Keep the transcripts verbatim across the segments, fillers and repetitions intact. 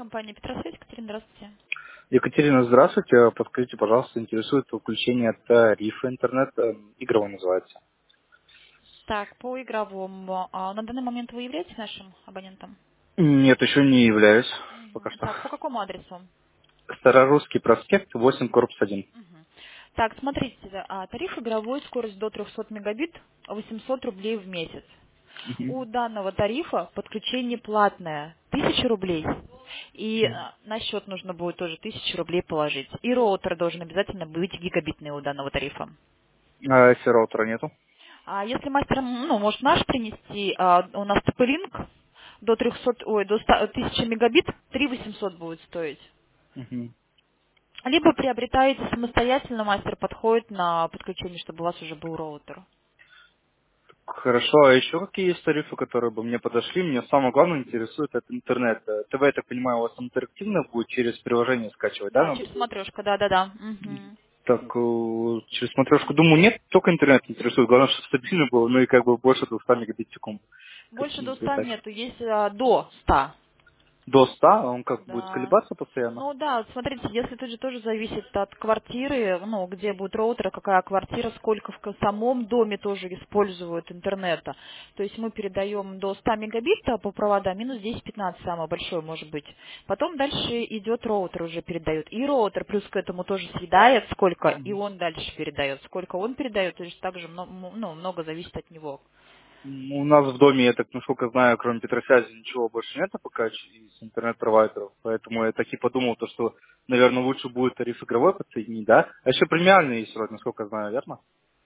компания Петросвет. Екатерина, здравствуйте. Екатерина, здравствуйте. Подскажите, пожалуйста, интересует включение тарифа интернет, э, игровой называется. Так, по игровому. а, На данный момент вы являетесь нашим абонентом? Нет, еще не являюсь пока Мгм. что. Так, по какому адресу? Старорусский проспект, восемь, корпус один. Мгм. Так, смотрите, да, а, тариф игровой, скорость до трехсот мегабит, восемьсот рублей в месяц. Мгм. У данного тарифа подключение платное, тысяча рублей. И а, на счет нужно будет тоже тысячу рублей положить. И роутер должен обязательно быть гигабитный у данного тарифа. А если роутера нету? А если мастер, ну, может наш принести, а, у нас TP-Link до трехсот, ой, до ста тысячи мегабит, три восемьсот будет стоить. Мгм. Либо приобретаете самостоятельно, мастер подходит на подключение, чтобы у вас уже был роутер. Хорошо, а еще какие есть тарифы, которые бы мне подошли? Мне самое главное интересует это интернет. Э, ТВ, я так понимаю, у вас интерактивно будет через приложение скачивать, да, Да, надо через будет? смотрешка, да-да-да. Мгм. Так, э, через смотрешку, думаю, нет, только интернет интересует. Главное, чтобы стабильно было, ну и как бы больше двухсот мегабит в секунду. Больше до Какие-то ста так. нету, есть а, до ста. До ста, а он как будет Да. колебаться постоянно? Ну да, смотрите, если тут же тоже зависит от квартиры, ну, где будет роутер, какая квартира, сколько в ка- самом доме тоже используют интернета. То есть мы передаем до ста мегабит а, по проводам, минус десять-пятнадцать самое большое может быть. Потом дальше идет роутер уже передает. И роутер плюс к этому тоже съедает сколько, и он дальше передает. Сколько он передает, то есть также мно- м- ну, много зависит от него. М, У нас в доме, я так насколько знаю, кроме Петросвязи ничего больше нет пока ч- из интернет-провайдеров. Поэтому я так и подумал, то, что, наверное, лучше будет тариф игровой подсоединить, да? А еще премиальный есть вроде, насколько я знаю, верно?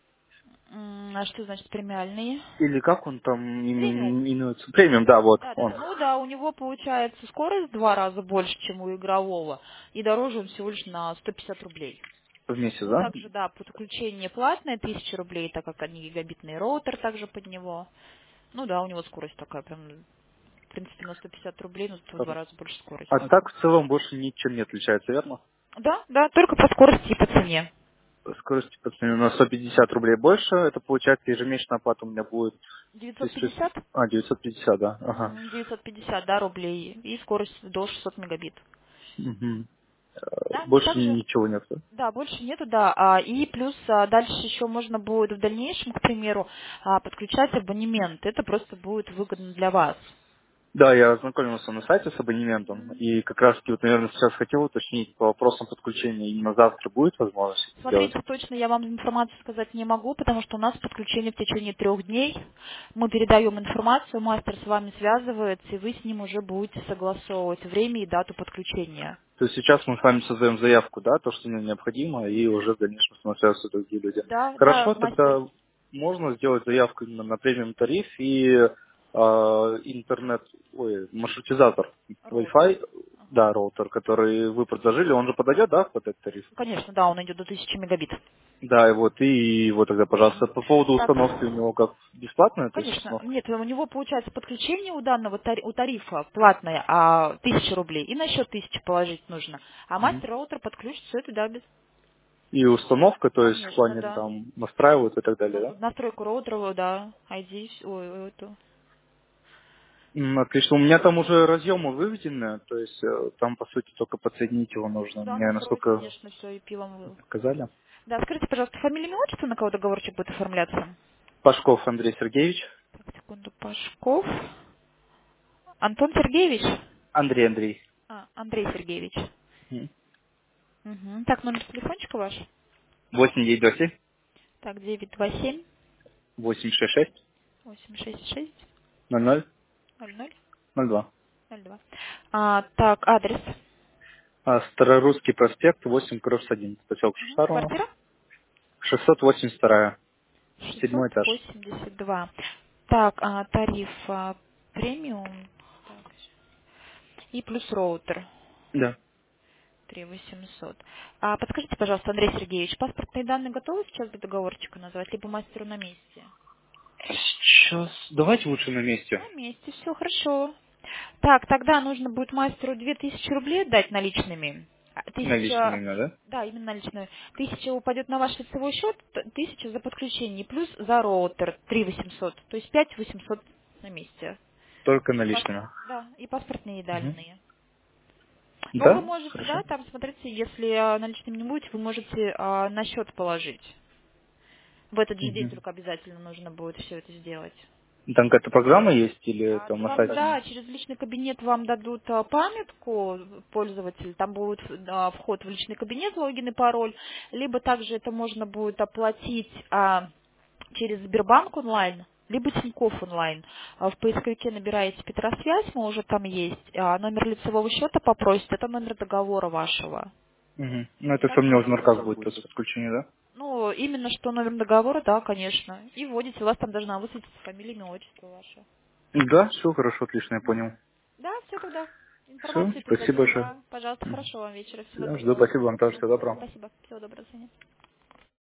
М, А что значит премиальные? Или как он там Премиум. имен- именуется? Премиум, да, вот, Да, да, он. да. Ну да, у него получается скорость в два раза больше, чем у игрового, и дороже он всего лишь на сто пятьдесят рублей. В месяц, Ну, да? также, да, подключение платное, тысяча рублей, так как они гигабитный роутер также под него. Ну да, у него скорость такая, прям, в принципе, на сто пятьдесят рублей, но в два раза больше скорость. А так в целом больше ничем не отличается, верно? Да, да, только по скорости и по цене. Скорость по цене на сто пятьдесят рублей больше, это получается ежемесячная оплата у меня будет девятьсот тысяча... пятьдесят? А, девятьсот пятьдесят, да, ага. Мгм, девятьсот пятьдесят, да, рублей, и скорость до шестисот мегабит. Мгм. Да, Больше также ничего нет. Да? да, больше нету, да. А, и плюс а, дальше еще можно будет в дальнейшем, к примеру, а, подключать абонемент. Это просто будет выгодно для вас. Да, я ознакомился на сайте с абонементом, и как раз таки, вот, наверное, сейчас хотел уточнить по вопросам подключения. Именно завтра будет возможность это сделать? Смотрите, точно я вам информацию сказать не могу, потому что у нас подключение в течение трех дней. Мы передаем информацию, мастер с вами связывается, и вы с ним уже будете согласовывать время и дату подключения. То есть сейчас мы с вами создаем заявку, да, то, что мне необходимо, и уже в дальнейшем смотрятся другие люди. Да, да, Хорошо, мастер. тогда можно сделать заявку именно на премиум тариф и э, интернет, ой, маршрутизатор, Роутер. Wi-Fi, Ага. да, роутер, который вы предложили, он же подойдет, да, под этот тариф? Конечно, да, он идет до тысячи мегабит. Да, и вот, и вот тогда, пожалуйста, по поводу установки у Так. него как бесплатная, то есть Конечно. установка? Нет, у него получается подключение у данного тари- у тарифа платное, а тысяча рублей, и на счет тысячи положить нужно. А Мгм. мастер роутер подключит все это, да, без... И установка, то есть в Конечно, плане да. там настраивают и так далее, На- да? настройку роутера, да, ай ди, ой, ой, эту. М, Отлично. У меня там уже разъемы выведены, то есть э, там, по сути, только подсоединить его нужно. Да, Мне, настроить, насколько конечно, все и пилом. вы- сказали. Да, скажите, пожалуйста, фамилия, имя, отчество, на кого договорчик будет оформляться? Пашков Андрей Сергеевич. Так, секунду, Пашков. Антон Сергеевич? Андрей Андрей. А, Андрей Сергеевич. М. Угу. Так, номер телефончика ваш? восемь девять два семь Так, девять два семь восемь шесть шесть восемь шесть шесть ноль ноль ноль ноль ноль два. ноль два. А, так, адрес. А, Старорусский проспект, восемь, корпус один, поселок Мгм. Шушарова. Квартира шестьсот восемьдесят два, шестьсот седьмой этаж. восемьдесят два. Так, а, тариф а, премиум. Так, и плюс роутер Да. три восемьсот. А подскажите, пожалуйста, Андрей Сергеевич, паспортные данные готовы сейчас до договорчика назвать, либо мастеру на месте? Сейчас, давайте лучше на месте. На месте, все хорошо. Так, тогда нужно будет мастеру две тысячи рублей отдать наличными. А, Наличными Тысяча, именно, да? да, именно наличную. Тысяча упадет на ваш лицевой счет, т- тысяча за подключение, плюс за роутер три восемьсот, то есть пять восемьсот на месте. Только И пас- наличными. да, и паспортные Мгм. данные. Но вы Да? можете, Хорошо. да, там, смотрите, если а, наличными не будете, вы можете а, на счет положить. В этот же день Мгм. только обязательно нужно будет все это сделать. Там какая-то программа есть или А, там ну, на вам, сайте? да, через личный кабинет вам дадут а, памятку пользователя, там будет а, вход в личный кабинет, логин и пароль, либо также это можно будет оплатить а, через Сбербанк онлайн, либо Тинькофф онлайн. А, В поисковике набираете Петросвязь, мы уже там есть, а номер лицевого счета попросите, это номер договора вашего. Угу. Ну, И это все так мне в вводите. марках будет после подключения, да? Ну, именно что номер договора, да, конечно. И вводите, у вас там должна высветиться фамилия, имя, отчество ваше. Да, все хорошо, отлично, я понял. Да, все тогда. Все, Информацию спасибо передадим, большое. да. Пожалуйста, хорошего вам вечера. Всего Всё, жду, доброго. спасибо вам тоже, Мгм. всего доброго. Спасибо. Всего доброго. До свидания.